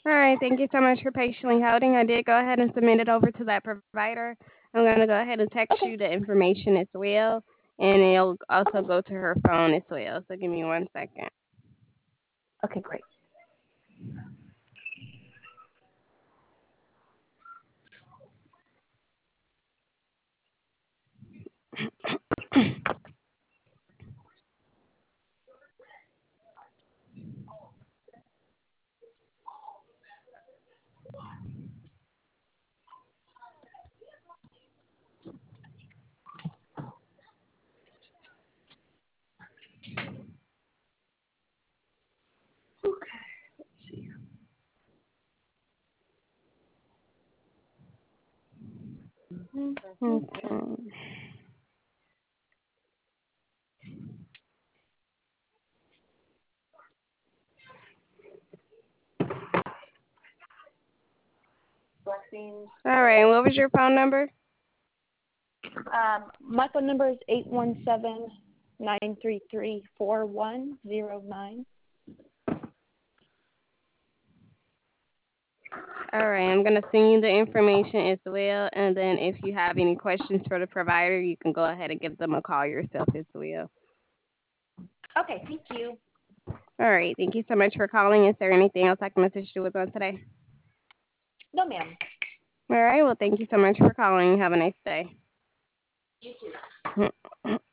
All right, thank you so much for patiently holding. I did go ahead and submit it over to that provider. I'm going to go ahead and text Okay. you the information as well, and it'll also Okay. go to her phone as well. So give me 1 second. Okay, great. Okay, let's see. Okay. All right, what was your phone number? My phone number is 817-933-4109. All right, I'm going to send you the information as well, and then if you have any questions for the provider, you can go ahead and give them a call yourself as well. Okay, thank you. All right, thank you so much for calling. Is there anything else I can assist you with on today? No, ma'am. All right, well, thank you so much for calling. Have a nice day. You too.